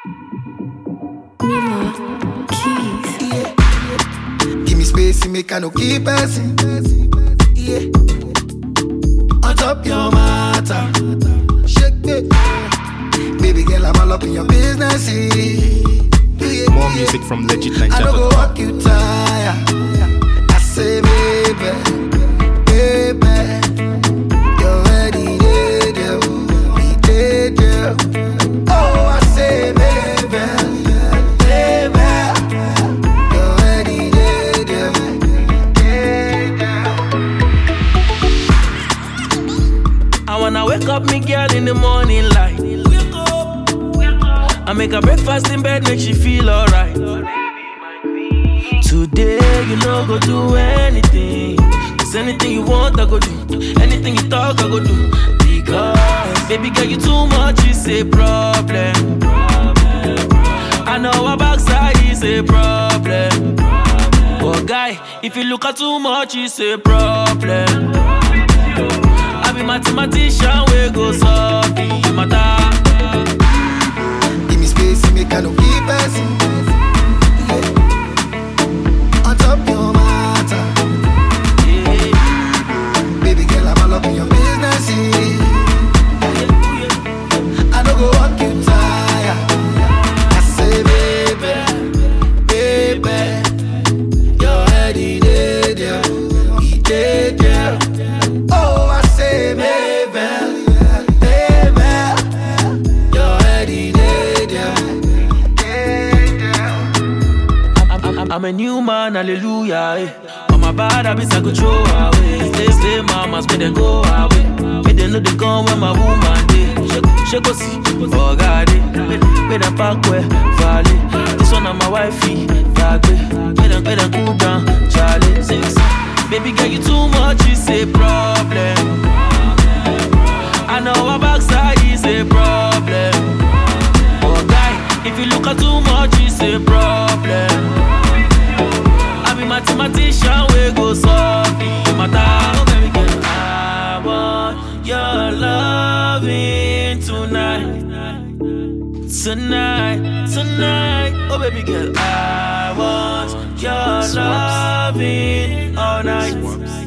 Mila Keys. Yeah. Give me space and make I no keep passing. Yeah. On top your matter. Shake it. Baby girl, I'm all up in your business. Yeah. More music from Legit I don't go walk you tired. I say, baby, you're ready, yeah. We did, yeah. Oh, I say, baby, you're ready, yeah. I wanna wake up me girl in the morning light. I make her breakfast in bed, make she feel alright. Today you know go do anything. Cause anything you want I go do. Anything you talk I go do. Because baby girl you too much is a problem. I know our backside is a problem. But guy, if you look at too much it's a problem. I be mathematician we go solve the matter. Give me space and make I no keep passing. On top your matter. Yeah. Baby girl, I'm all up in your business. I don't go walk you tired. I say, baby, you're ready, yeah. We did, yeah. Oh, I say, baby, you're ready, yeah. I'm a new man, hallelujah. Eh. On my bad habits I could throw away. Stay mamas, make them go away. Make them know they come when my woman day. Shake see, oh God, make them back where valley. This one on my wifey, make them cool down, Charlie. Baby girl, you too much, it's a problem. I know our backside is a problem. Oh guy, if you look at too much, it's a problem. I be mathematician, we go solve the matter. Oh baby girl, I want your loving tonight. Oh baby girl, I want your loving all night.